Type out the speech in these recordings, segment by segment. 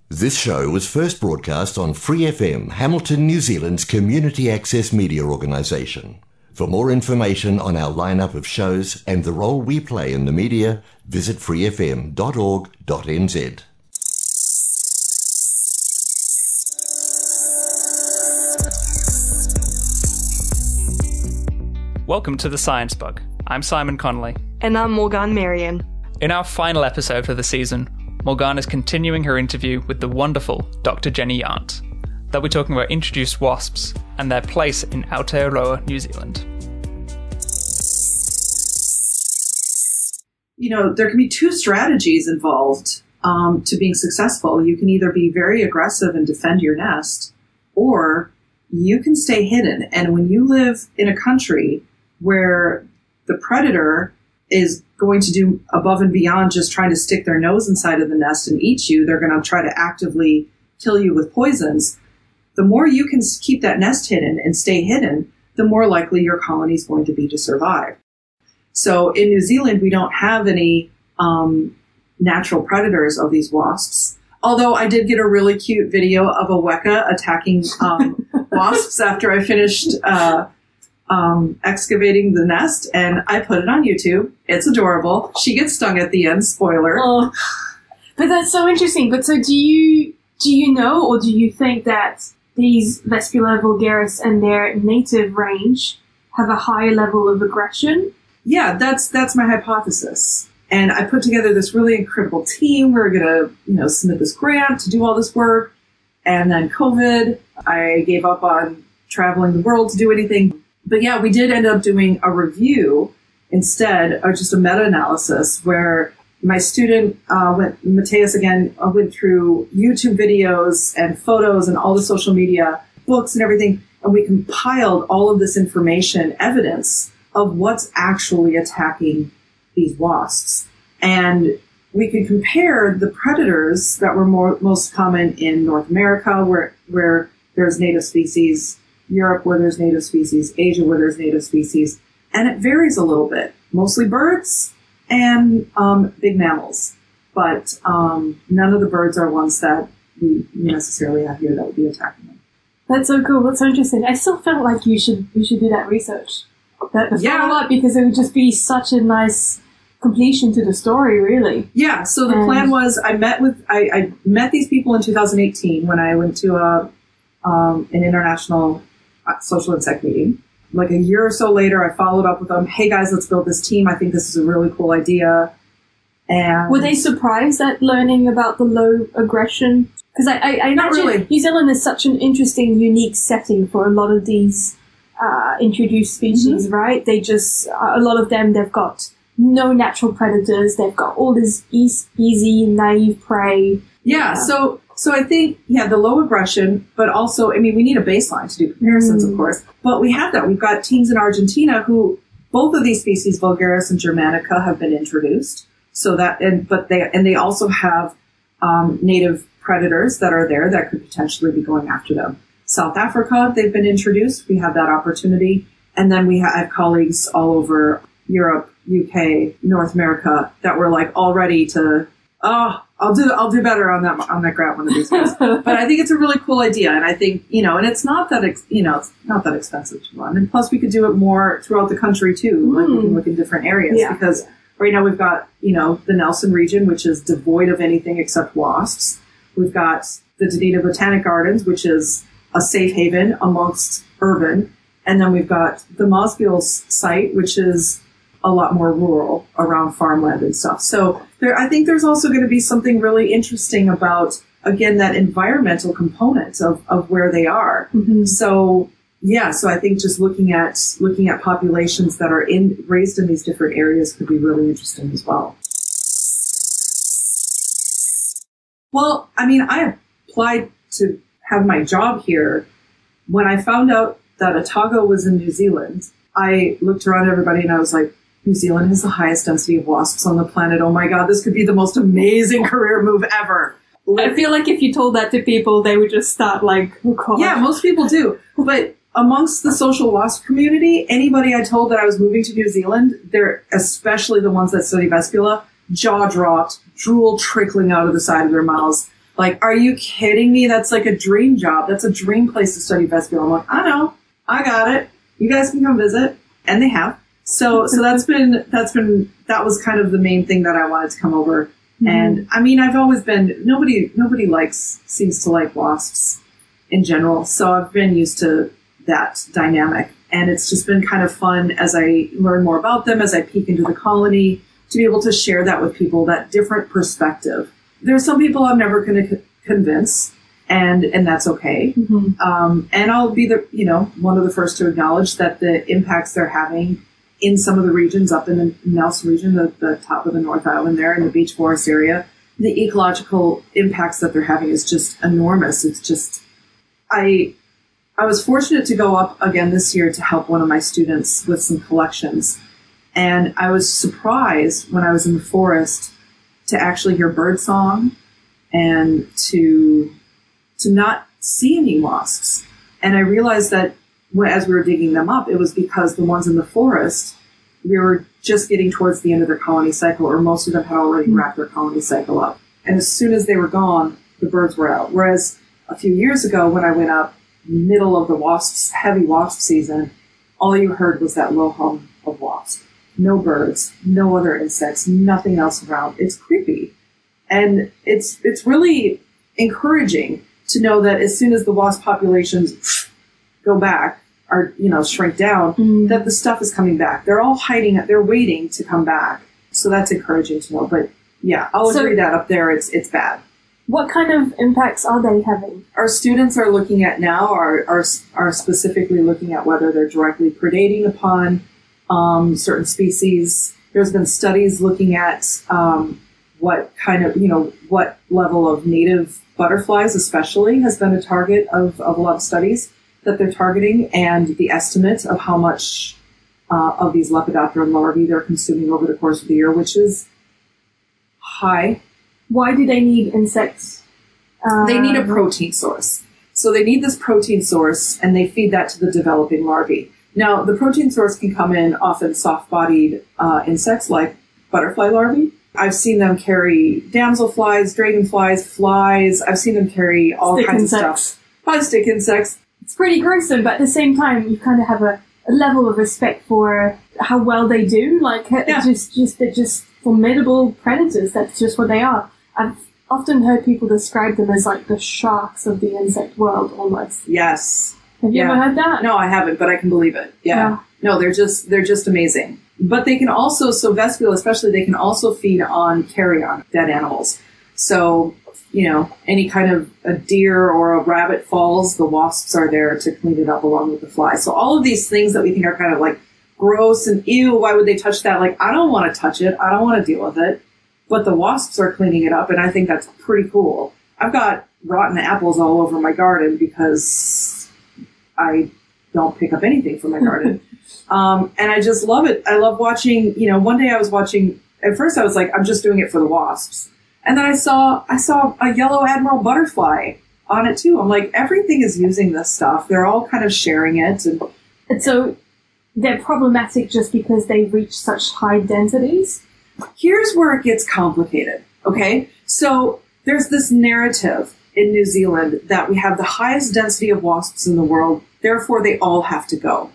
This show was first broadcast on Free FM, Hamilton, New Zealand's community access media organisation. For more information on our lineup of shows and the role we play in the media, visit freefm.org.nz. Welcome to The Science Bug. I'm Simon Connolly. And I'm Morgane Marian. In our final episode of the season, Morgane is continuing her interview with the wonderful Dr. Jenny Yant. They'll be talking about introduced wasps and their place in Aotearoa, New Zealand. You know, there can be two strategies involved to being successful. You can either be very aggressive and defend your nest, or you can stay hidden. And when you live in a country where the predator is going to do above and beyond just trying to stick their nose inside of the nest and eat you, they're going to try to actively kill you with poisons. The more you can keep that nest hidden and stay hidden, the more likely your colony is going to be to survive. So in New Zealand, we don't have any natural predators of these wasps. Although I did get a really cute video of a weka attacking wasps after I finished excavating the nest, and I put it on YouTube. It's adorable. She gets stung at the end. Spoiler. Oh, but that's so interesting. But so do you know, or do you think that these Vespula vulgaris and their native range have a higher level of aggression? Yeah, that's my hypothesis. And I put together this really incredible team. We're going to, submit this grant to do all this work. And then COVID, I gave up on traveling the world to do anything. But yeah, we did end up doing a review instead, or just a meta-analysis where my student, Mateus again, went through YouTube videos and photos and all the social media, books and everything. And we compiled all of this information, evidence of what's actually attacking these wasps. And we could compare the predators that were most common in North America, where there's native species, Europe where there's native species, Asia where there's native species, and it varies a little bit. Mostly birds and big mammals, but none of the birds are ones that we necessarily have here that would be attacking them. That's so cool. That's so interesting. I still felt like you should do that research, that follow-up, because it would just be such a nice completion to the story, really. Yeah. So the plan was I met these people in 2018 when I went to an international social insect meeting. Like a year or so later, I followed up with them. Hey guys, let's build this team. I think this is a really cool idea. And were they surprised at learning about the low aggression? Because I imagine really. New Zealand is such an interesting, unique setting for a lot of these introduced species, right? They just, a lot of them, they've got no natural predators. They've got all this easy, naive prey. Yeah. So I think, the low aggression, but also, we need a baseline to do comparisons, of course. But we have that. We've got teams in Argentina who, both of these species, Vulgaris and Germanica, have been introduced. So that, they also have native predators that are there that could potentially be going after them. South Africa, they've been introduced. We have that opportunity. And then we have colleagues all over Europe, UK, North America that were like all ready to, I'll do better on that grant one of these days. But I think it's a really cool idea. And I think, and it's not that, it's not that expensive to run. And plus we could do it more throughout the country too. Like we can look in different areas because right now we've got, the Nelson region, which is devoid of anything except wasps. We've got the Dunedin Botanic Gardens, which is a safe haven amongst urban. And then we've got the Mosgills site, which is a lot more rural around farmland and stuff. So I think there's also going to be something really interesting about, again, that environmental component of where they are. Mm-hmm. So I think just looking at populations that are raised in these different areas could be really interesting as well. Well, I applied to have my job here. When I found out that Otago was in New Zealand, I looked around everybody and I was like, New Zealand has the highest density of wasps on the planet. Oh my God, this could be the most amazing career move ever. I feel like if you told that to people, they would just start like, oh God. Yeah, most people do. But amongst the social wasp community, anybody I told that I was moving to New Zealand, they're especially the ones that study Vespula, jaw dropped, drool trickling out of the side of their mouths. Like, are you kidding me? That's like a dream job. That's a dream place to study vestibule. I'm like, I know. I got it. You guys can come visit. And they have. So that was kind of the main thing that I wanted to come over. Mm-hmm. And I mean, I've always been, nobody seems to like wasps in general. So I've been used to that dynamic. And it's just been kind of fun as I learn more about them, as I peek into the colony, to be able to share that with people, that different perspective. There's some people I'm never going to convince, and that's okay. Mm-hmm. And I'll be one of the first to acknowledge that the impacts they're having in some of the regions up in the Nelson region, the top of the North Island there in the Beach Forest area, the ecological impacts that they're having is just enormous. It's just, I was fortunate to go up again this year to help one of my students with some collections. And I was surprised when I was in the forest to actually hear birdsong and to not see any wasps. And I realized that as we were digging them up, it was because the ones in the forest, we were just getting towards the end of their colony cycle, or most of them had already wrapped their colony cycle up. And as soon as they were gone, the birds were out. Whereas a few years ago, when I went up, middle of the heavy wasp season, all you heard was that low hum of wasps. No birds, no other insects, nothing else around. It's creepy. And it's really encouraging to know that as soon as the wasp populations go back, or, shrink down, that the stuff is coming back. They're all hiding, they're waiting to come back. So that's encouraging to know. But yeah, I'll agree that up there it's bad. What kind of impacts are they having? Our students are looking at now are specifically looking at whether they're directly predating upon certain species. There's been studies looking at what kind of, what level of native butterflies especially has been a target of a lot of studies that they're targeting, and the estimate of how much of these Lepidopteran larvae they're consuming over the course of the year, which is high. Why do they need insects? They need a protein source. So they need this protein source, and they feed that to the developing larvae. Now, the protein source can come in often soft-bodied insects like butterfly larvae. I've seen them carry damselflies, dragonflies, flies. I've seen them carry all kinds of stuff. Probably stick insects. It's pretty gruesome, but at the same time, you kind of have a level of respect for how well they do. Like, they're just formidable predators. That's just what they are. I've often heard people describe them as like the sharks of the insect world, almost. Yes. Have you ever heard that? No, I haven't, but I can believe it. Yeah. No, they're just amazing. But they can also, vestibule especially, they can also feed on carrion, dead animals. So, any kind of a deer or a rabbit falls, the wasps are there to clean it up along with the flies. So all of these things that we think are kind of like gross and ew, why would they touch that? Like, I don't want to touch it. I don't want to deal with it. But the wasps are cleaning it up, and I think that's pretty cool. I've got rotten apples all over my garden because I don't pick up anything from my garden. And I just love it. I love watching, one day I was watching, at first I was like, I'm just doing it for the wasps. And then I saw a yellow admiral butterfly on it too. I'm like, everything is using this stuff. They're all kind of sharing it. And so they're problematic just because they reach such high densities? Here's where it gets complicated, okay? So there's this narrative in New Zealand that we have the highest density of wasps in the world, therefore they all have to go.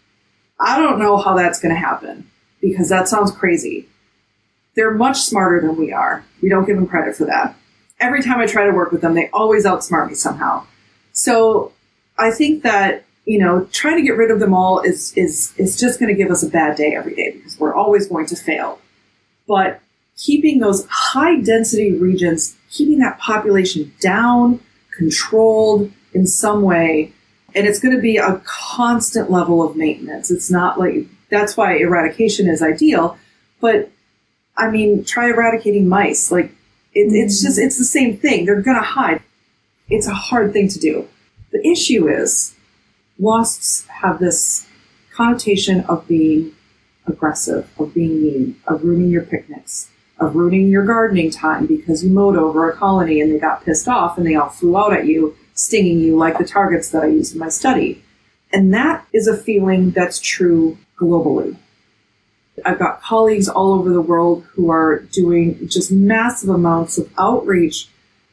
I don't know how that's going to happen, because that sounds crazy. They're much smarter than we are. We don't give them credit for that. Every time I try to work with them, they always outsmart me somehow. So I think that, trying to get rid of them all is just going to give us a bad day every day, because we're always going to fail. But keeping those high density regions, keeping that population down, controlled in some way, and it's going to be a constant level of maintenance. It's not like, that's why eradication is ideal. But I mean, try eradicating mice. Like, it's the same thing. They're going to hide. It's a hard thing to do. The issue is wasps have this connotation of being aggressive, of being mean, of ruining your picnics, of ruining your gardening time because you mowed over a colony and they got pissed off and they all flew out at you, stinging you like the targets that I used in my study. And that is a feeling that's true globally. I've got colleagues all over the world who are doing just massive amounts of outreach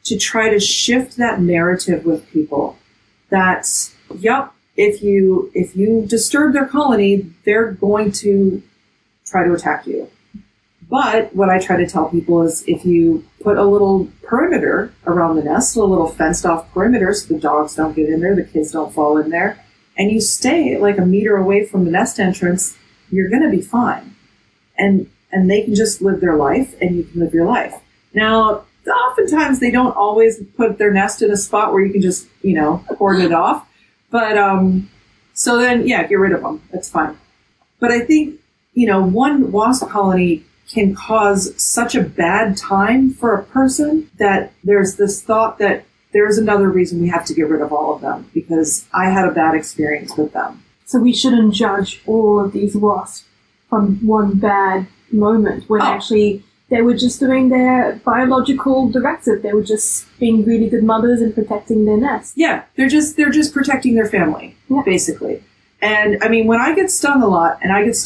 to try to shift that narrative with people that, yep, if you disturb their colony, they're going to try to attack you. But what I try to tell people is if you put a little perimeter around the nest, a little fenced off perimeter so the dogs don't get in there, the kids don't fall in there, and you stay like a meter away from the nest entrance, you're going to be fine. And they can just live their life and you can live your life. Now, oftentimes they don't always put their nest in a spot where you can just, cordon it off. But, so then, yeah, get rid of them. That's fine. But I think, one wasp colony can cause such a bad time for a person that there's this thought that there's another reason we have to get rid of all of them because I had a bad experience with them. So we shouldn't judge all of these wasps from one bad moment when actually they were just doing their biological directive. They were just being really good mothers and protecting their nest. Yeah, they're just protecting their family, basically. And I mean, when I get stung a lot,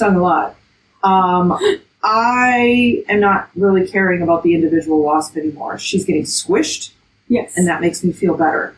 I am not really caring about the individual wasp anymore. She's getting squished. Yes. And that makes me feel better.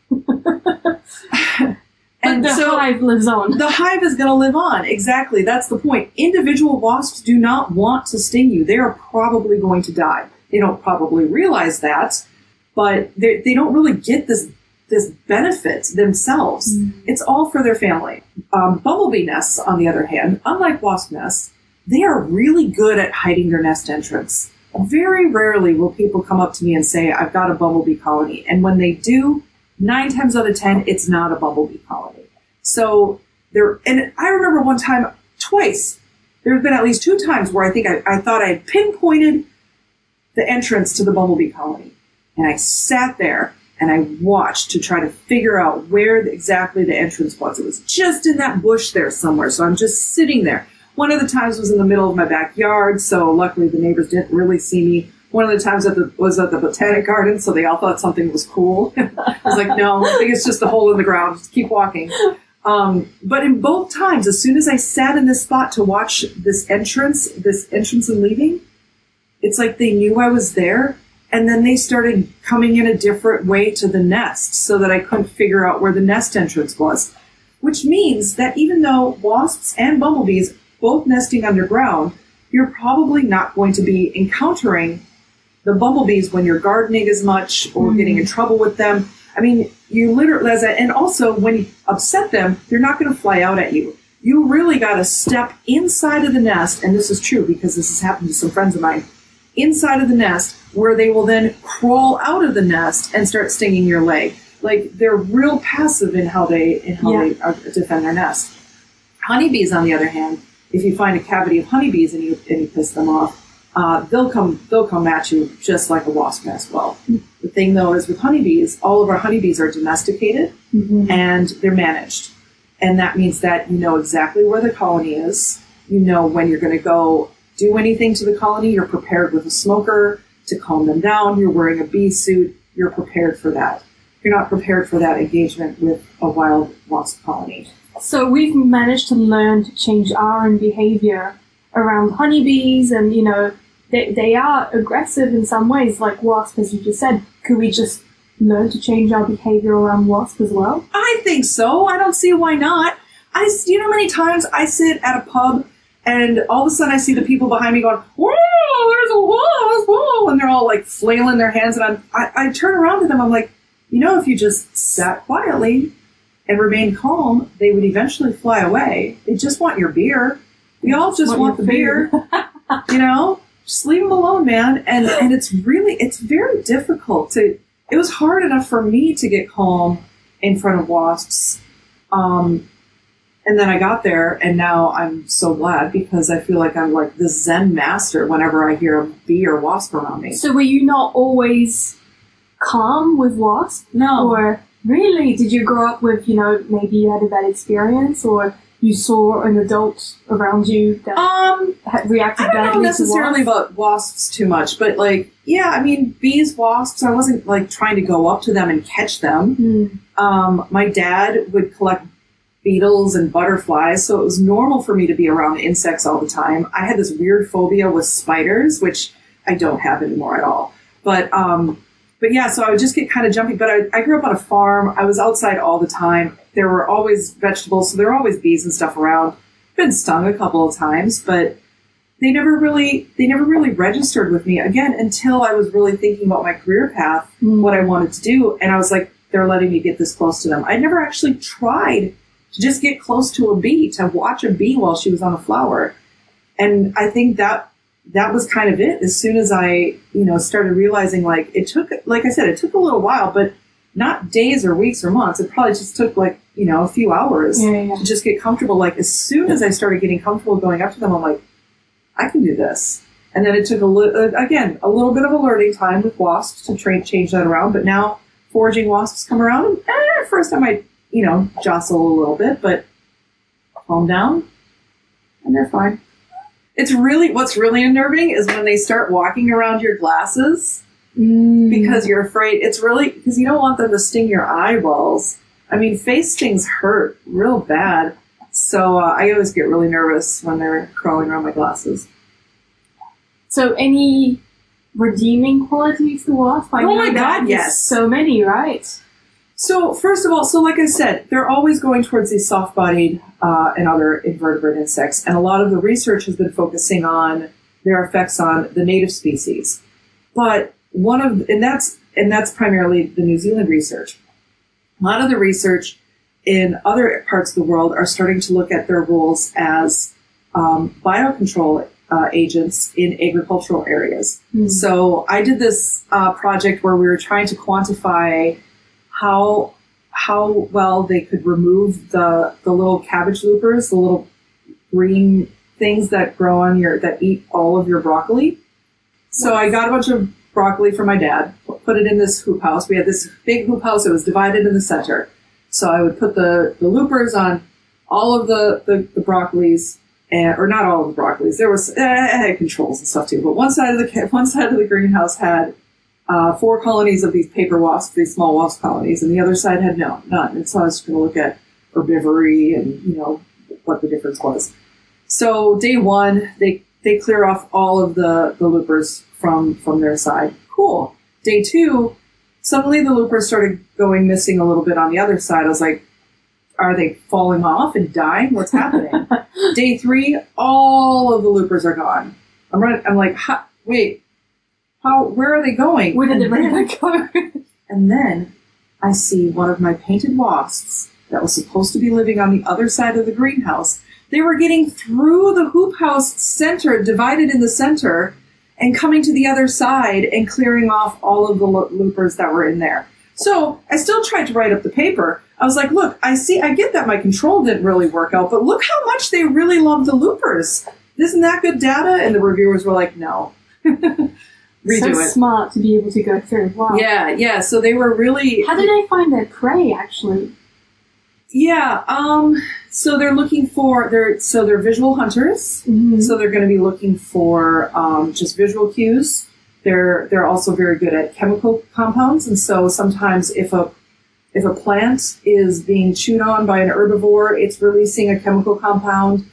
And the hive lives on. The hive is going to live on. Exactly. That's the point. Individual wasps do not want to sting you. They are probably going to die. They don't probably realize that, but they don't really get this benefit themselves. It's all for their family. Bumblebee nests, on the other hand, unlike wasp nests, they are really good at hiding their nest entrance. Very rarely will people come up to me and say, I've got a bumblebee colony. And when they do, 9 times out of 10, it's not a bumblebee colony. So and I remember one time, twice, there have been at least 2 times where I think I thought I had pinpointed the entrance to the bumblebee colony. And I sat there and I watched to try to figure out where exactly the entrance was. It was just in that bush there somewhere. So I'm just sitting there. One of the times was in the middle of my backyard, so luckily the neighbors didn't really see me. One of the times was at the Botanic Garden, so they all thought something was cool. I was like, no, I think it's just a hole in the ground. Just keep walking. But in both times, as soon as I sat in this spot to watch this entrance and leaving, it's like they knew I was there, and then they started coming in a different way to the nest so that I couldn't figure out where the nest entrance was. Which means that even though wasps and bumblebees both nesting underground, you're probably not going to be encountering the bumblebees when you're gardening as much or getting in trouble with them. I mean, you literally, and also when you upset them, they're not going to fly out at you. You really got to step inside of the nest, and this is true because this has happened to some friends of mine, inside of the nest where they will then crawl out of the nest and start stinging your leg. Like they're real passive in how they defend their nest. Honeybees, on the other hand, if you find a cavity of honeybees and you piss them off, they'll come at you just like a wasp as well. The thing though is with honeybees, all of our honeybees are domesticated and they're managed. And that means that you know exactly where the colony is. You know when you're going to go do anything to the colony. You're prepared with a smoker to calm them down. You're wearing a bee suit. You're prepared for that. You're not prepared for that engagement with a wild wasp colony. So we've managed to learn to change our own behavior around honeybees, and they are aggressive in some ways, like wasps, as you just said. Could we just learn to change our behavior around wasps as well? I think so. I don't see why not. You know how many times I sit at a pub and all of a sudden I see the people behind me going, whoa, there's a wasp, whoa, and they're all like flailing their hands, and I turn around to them, I'm like, if you just sat quietly and remain calm, they would eventually fly away. They just want your beer. We all just want the beer. Just leave them alone, man. And it's very difficult it was hard enough for me to get calm in front of wasps. And then I got there, and now I'm so glad because I feel like I'm like the Zen master whenever I hear a bee or wasp around me. So were you not always calm with wasps? No. Or really, did you grow up with, maybe you had a bad experience, or you saw an adult around you that had reacted badly to wasps? I don't know necessarily about wasps too much, but bees, wasps, I wasn't like trying to go up to them and catch them. My dad would collect beetles and butterflies, so it was normal for me to be around insects all the time. I had this weird phobia with spiders, which I don't have anymore at all. But yeah, so I would just get kind of jumpy. But I grew up on a farm. I was outside all the time. There were always vegetables, so there were always bees and stuff around. Been stung a couple of times, but they never really registered with me again until I was really thinking about my career path, what I wanted to do, and I was like, they're letting me get this close to them. I never actually tried to just get close to a bee, to watch a bee while she was on a flower, and I think that was kind of it. As soon as I, started realizing, like I said, it took a little while, but not days or weeks or months. It probably just took a few hours to just get comfortable. Like as soon as I started getting comfortable going up to them, I'm like, I can do this. And then it took a little bit of a learning time with wasps to change that around. But now foraging wasps come around, and first I might, jostle a little bit, but calm down, and they're fine. What's really unnerving is when they start walking around your glasses. Because you're afraid. It's really because you don't want them to sting your eyeballs. I mean, face stings hurt real bad. So I always get really nervous when they're crawling around my glasses. So any redeeming qualities to wasp? Oh my God, yes. So many, right? So first of all, like I said, they're always going towards these soft-bodied and other invertebrate insects. And a lot of the research has been focusing on their effects on the native species. But that's primarily the New Zealand research. A lot of the research in other parts of the world are starting to look at their roles as biocontrol agents in agricultural areas. So I did this project where we were trying to quantify how well they could remove the little cabbage loopers, the little green things that grow on that eat all of your broccoli. So I got a bunch of broccoli from my dad, put it in this hoop house. We had this big hoop house that was divided in the center. So I would put the loopers on all of the broccolis, or not all of the broccolis. There was had controls and stuff too. But one side of the greenhouse had 4 colonies of these paper wasps, these small wasp colonies, and the other side had none. And so I was going to look at herbivory and what the difference was. So day 1, they clear off all of the loopers from their side. Cool. Day 2, suddenly the loopers started going missing a little bit on the other side. I was like, are they falling off and dying? What's happening? Day 3, all of the loopers are gone. I'm like, wait, where are they going? Where did they go? And then I see one of my painted wasps that was supposed to be living on the other side of the greenhouse. They were getting through the hoop house center, divided in the center, and coming to the other side and clearing off all of the loopers that were in there. So I still tried to write up the paper. I was like, look, I get that my control didn't really work out, but look how much they really love the loopers. Isn't that good data? And the reviewers were like, no. Redo it. Smart to be able to go through. Wow. Yeah. So they were really... How do they find their prey, actually? Yeah, so they're looking for, they're visual hunters. So they're going to be looking for just visual cues. They're also very good at chemical compounds, and so sometimes if a plant is being chewed on by an herbivore, it's releasing a chemical compound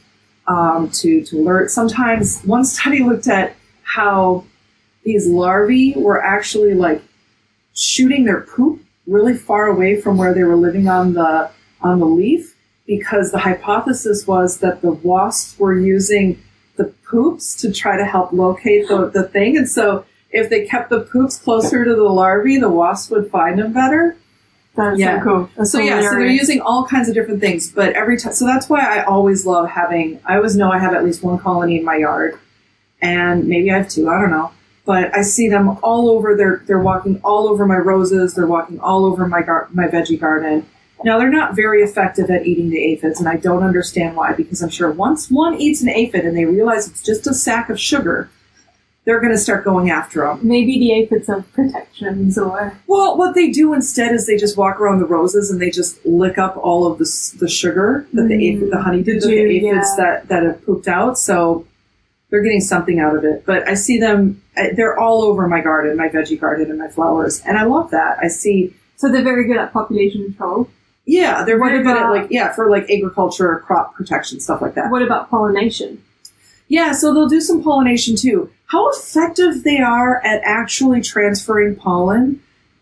to alert. Sometimes one study looked at how these larvae were actually like shooting their poop really far away from where they were living on the leaf, because the hypothesis was that the wasps were using the poops to try to help locate the thing. And so if they kept the poops closer to the larvae, the wasps would find them better. That's so cool. That's so they're using all kinds of different things. But every time, so that's why I always love I always know I have at least one colony in my yard. And maybe I have 2, I don't know. But I see them all over. They're walking all over my roses. They're walking all over my veggie garden. Now, they're not very effective at eating the aphids, and I don't understand why, because I'm sure once one eats an aphid and they realize it's just a sack of sugar, they're going to start going after them. Maybe the aphids have protections, or... Well, what they do instead is they just walk around the roses and they just lick up all of the sugar that the honey did to the aphids that have pooped out, so they're getting something out of it. But I see them, they're all over my garden, my veggie garden and my flowers, and I love that. So they're very good at population control. Yeah, they're very good at for agriculture, crop protection, stuff like that. What about pollination? Yeah, so they'll do some pollination too. How effective they are at actually transferring pollen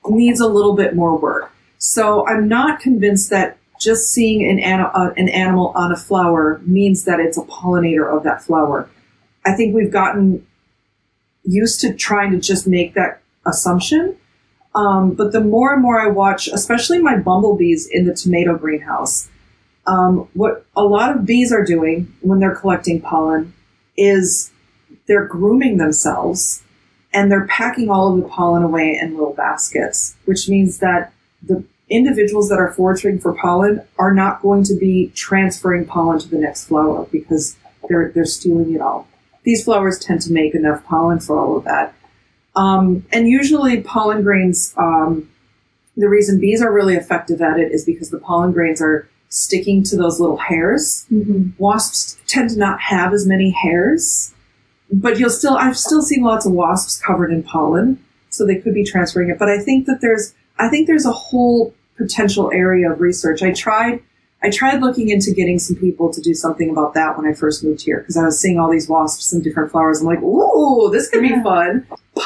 needs a little bit more work. So I'm not convinced that just seeing an animal on a flower means that it's a pollinator of that flower. I think we've gotten used to trying to just make that assumption. But the more and more I watch, especially my bumblebees in the tomato greenhouse, what a lot of bees are doing when they're collecting pollen is they're grooming themselves and they're packing all of the pollen away in little baskets, which means that the individuals that are foraging for pollen are not going to be transferring pollen to the next flower because they're stealing it all. These flowers tend to make enough pollen for all of that. And usually pollen grains, the reason bees are really effective at it is because the pollen grains are sticking to those little hairs. Mm-hmm. Wasps tend to not have as many hairs, but I've still seen lots of wasps covered in pollen, so they could be transferring it. But I think there's a whole potential area of research. I tried looking into getting some people to do something about that when I first moved here, because I was seeing all these wasps and different flowers. I'm like, ooh, this could be fun.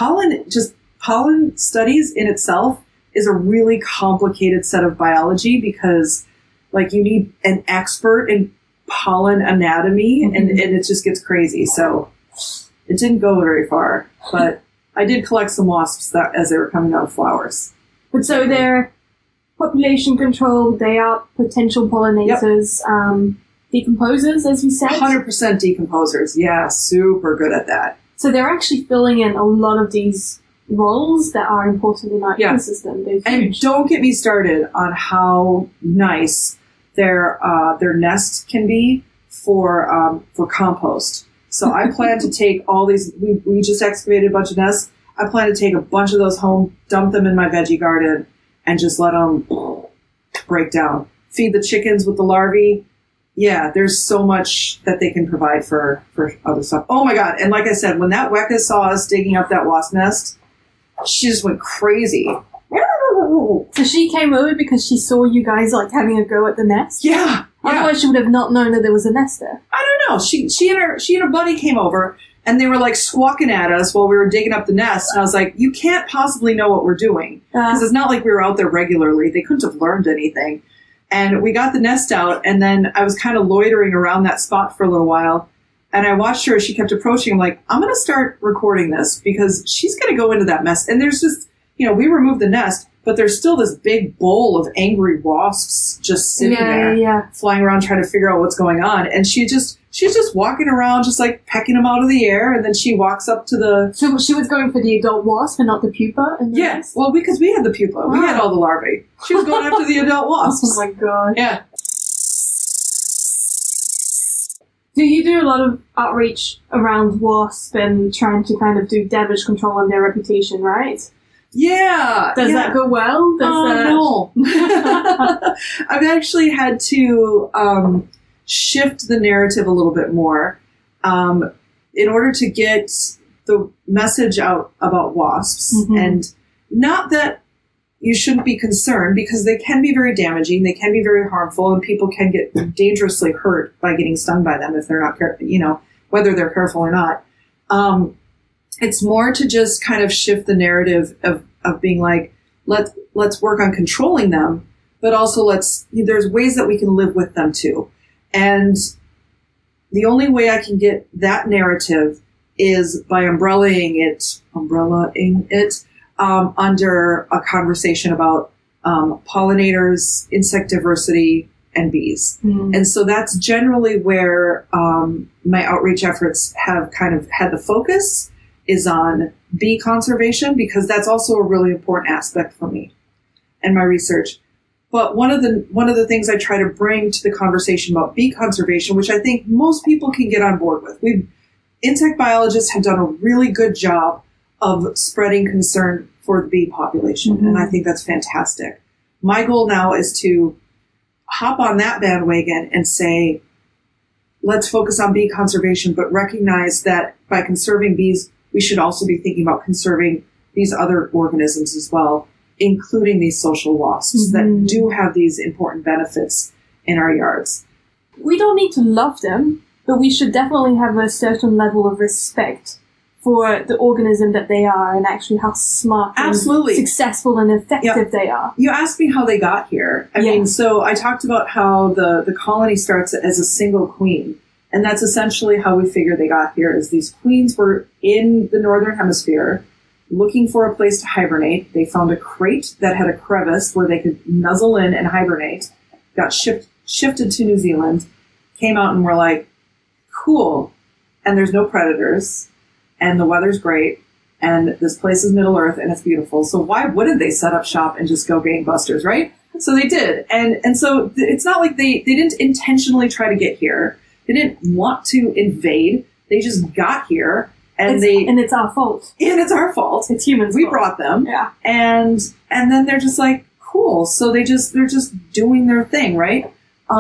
Pollen studies in itself is a really complicated set of biology because, like, you need an expert in pollen anatomy, and it just gets crazy. So it didn't go very far, but I did collect some wasps as they were coming out of flowers. But so they're population controlled, they are potential pollinators, decomposers, as you said? 100% decomposers. Yeah, super good at that. So they're actually filling in a lot of these roles that are important in our ecosystem. And don't get me started on how nice their nests can be for compost. So I plan to take all these, we just excavated a bunch of nests. I plan to take a bunch of those home, dump them in my veggie garden, and just let them break down. Feed the chickens with the larvae. Yeah, there's so much that they can provide for other stuff. Oh my God. And like I said, when that Weka saw us digging up that wasp nest, she just went crazy. So she came over because she saw you guys like having a go at the nest? Yeah. Otherwise she would have not known that there was a nest there. I don't know. She and her buddy came over and they were like squawking at us while we were digging up the nest. And I was like, you can't possibly know what we're doing. Because it's not like we were out there regularly. They couldn't have learned anything. And we got the nest out, and then I was kind of loitering around that spot for a little while. And I watched her as she kept approaching. I'm like, I'm going to start recording this because she's going to go into that mess. And there's just, we removed the nest, but there's still this big bowl of angry wasps just sitting there, flying around trying to figure out what's going on. And she's just walking around, just like pecking them out of the air. And then she walks up to the... So she was going for the adult wasp and not the pupa? Yes. Well, because we had the pupa. We had all the larvae. She was going after the adult wasps. Oh my God. Yeah. Do you do a lot of outreach around wasp and trying to kind of do damage control on their reputation, right? Yeah. Does that go well? No. I've actually had to shift the narrative a little bit more in order to get the message out about wasps. Mm-hmm. And not that you shouldn't be concerned, because they can be very damaging, they can be very harmful, and people can get dangerously hurt by getting stung by them if they're not careful, whether they're careful or not. It's more to just kind of shift the narrative of being like, let's work on controlling them, but also there's ways that we can live with them too. And the only way I can get that narrative is by umbrellaing it under a conversation about pollinators, insect diversity, and bees. Mm. And so that's generally where my outreach efforts have kind of had the focus, is on bee conservation, because that's also a really important aspect for me and my research. But one of the things I try to bring to the conversation about bee conservation, which I think most people can get on board with, insect biologists have done a really good job of spreading concern for the bee population. Mm-hmm. And I think that's fantastic. My goal now is to hop on that bandwagon and say, let's focus on bee conservation, but recognize that by conserving bees, we should also be thinking about conserving these other organisms as well, including these social wasps that do have these important benefits in our yards. We don't need to love them, but we should definitely have a certain level of respect for the organism that they are and actually how smart Absolutely. and successful and effective they are. You asked me how they got here. I mean, so I talked about how the colony starts as a single queen. And that's essentially how we figure they got here, is these queens were in the northern hemisphere looking for a place to hibernate. They found a crate that had a crevice where they could nuzzle in and hibernate, got shifted to New Zealand, came out and were like, cool. And there's no predators. And the weather's great, and this place is Middle Earth, and it's beautiful. So why wouldn't they set up shop and just go gangbusters, right? So they did. And so it's not like they didn't intentionally try to get here. They didn't want to invade. They just got here, and it's our fault. And it's our fault. It's humans' We fault. brought them. Yeah. And then they're just like, cool. So they're just doing their thing, right?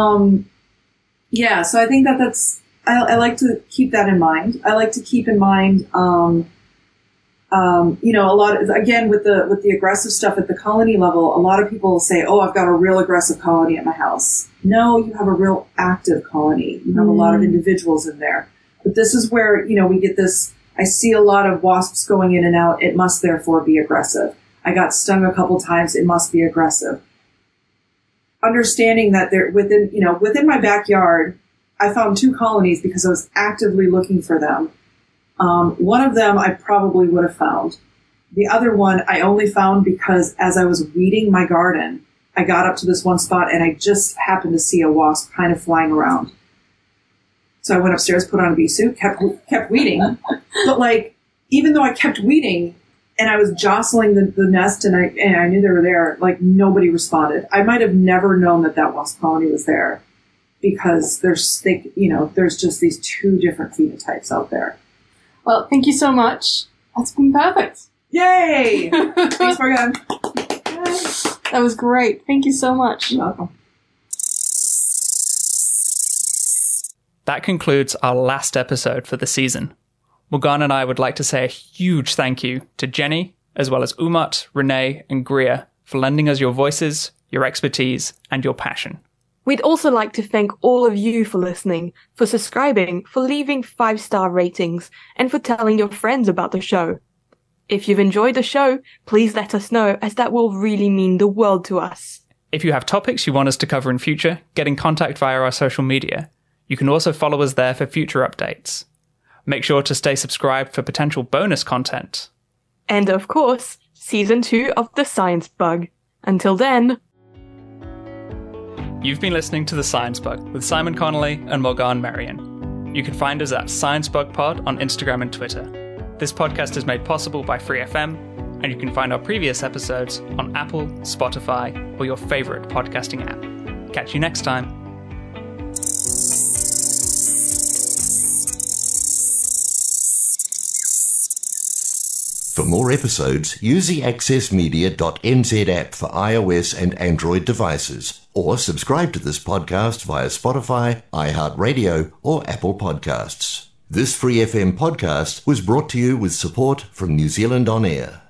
So I think that's, I like to keep that in mind. I like to keep in mind, a lot of, again, with the aggressive stuff at the colony level, a lot of people say, oh, I've got a real aggressive colony at my house. No, you have a real active colony. You have a lot of individuals in there. But this is where, we get this, I see a lot of wasps going in and out. It must therefore be aggressive. I got stung a couple times. It must be aggressive. Understanding that they're within my backyard, I found 2 colonies because I was actively looking for them. One of them I probably would have found. The other one I only found because as I was weeding my garden, I got up to this one spot and I just happened to see a wasp kind of flying around. So I went upstairs, put on a bee suit, kept weeding. But even though I kept weeding and I was jostling the nest and I knew they were there, nobody responded. I might have never known that wasp colony was there. Because there's just these 2 different phenotypes out there. Well, thank you so much. That's been perfect. Yay! Thanks, Morgan. That was great. Thank you so much. You're welcome. That concludes our last episode for the season. Morgan and I would like to say a huge thank you to Jenny, as well as Umut, Renee, and Greer for lending us your voices, your expertise, and your passion. We'd also like to thank all of you for listening, for subscribing, for leaving 5-star ratings, and for telling your friends about the show. If you've enjoyed the show, please let us know, as that will really mean the world to us. If you have topics you want us to cover in future, get in contact via our social media. You can also follow us there for future updates. Make sure to stay subscribed for potential bonus content. And of course, Season 2 of The Science Bug. Until then... You've been listening to The Science Bug with Simon Connolly and Morgan Marion. You can find us at ScienceBugPod on Instagram and Twitter. This podcast is made possible by Free FM, and you can find our previous episodes on Apple, Spotify, or your favorite podcasting app. Catch you next time. For more episodes, use the accessmedia.nz app for iOS and Android devices, or subscribe to this podcast via Spotify, iHeartRadio, or Apple Podcasts. This Free FM podcast was brought to you with support from New Zealand On Air.